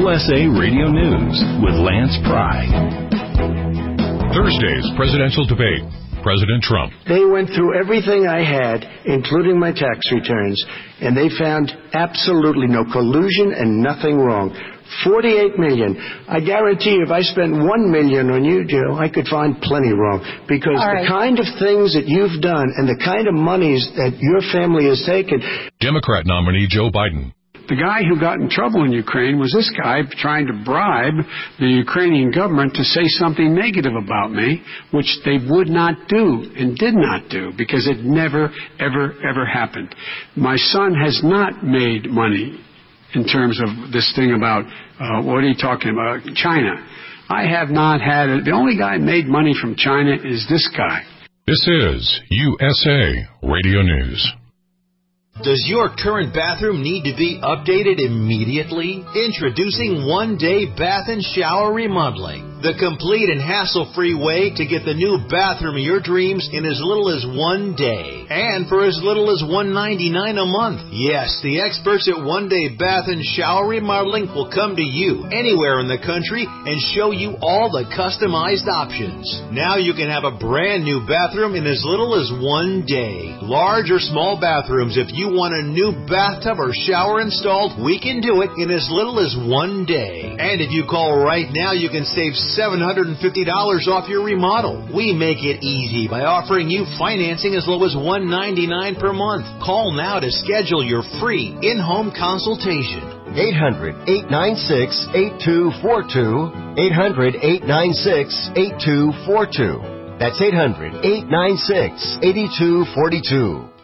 USA Radio News with Lance Pry. Thursday's presidential debate. President Trump. They went through everything I had, including my tax returns, and they found absolutely no collusion and nothing wrong. $48 million. I guarantee if I spent $1 million on you, Joe, I could find plenty wrong. Because the kind of things that you've done and the kind of monies that your family has taken. Democrat nominee Joe Biden. The guy who got in trouble in Ukraine was this guy trying to bribe the Ukrainian government to say something negative about me, which they would not do and did not do because it never, ever happened. My son has not made money in terms of this thing about, what are you talking about, China. I have not had it. The only guy who made money from China is this guy. This is USA Radio News. Does your current bathroom need to be updated immediately? Introducing One Day Bath and Shower Remodeling, the complete and hassle-free way to get the new bathroom of your dreams in as little as 1 day, and for as little as $199 a month. Yes, the experts at One Day Bath and Shower Remodeling will come to you anywhere in the country and show you all the customized options. Now you can have a brand new bathroom in as little as 1 day. Large or small bathrooms, if you want a new bathtub or shower installed, we can do it in as little as 1 day. And if you call right now, you can save $750 off your remodel. We make it easy by offering you financing as low as $199 per month. Call now to schedule your free in-home consultation. 800-896-8242. 800-896-8242. That's 800-896-8242.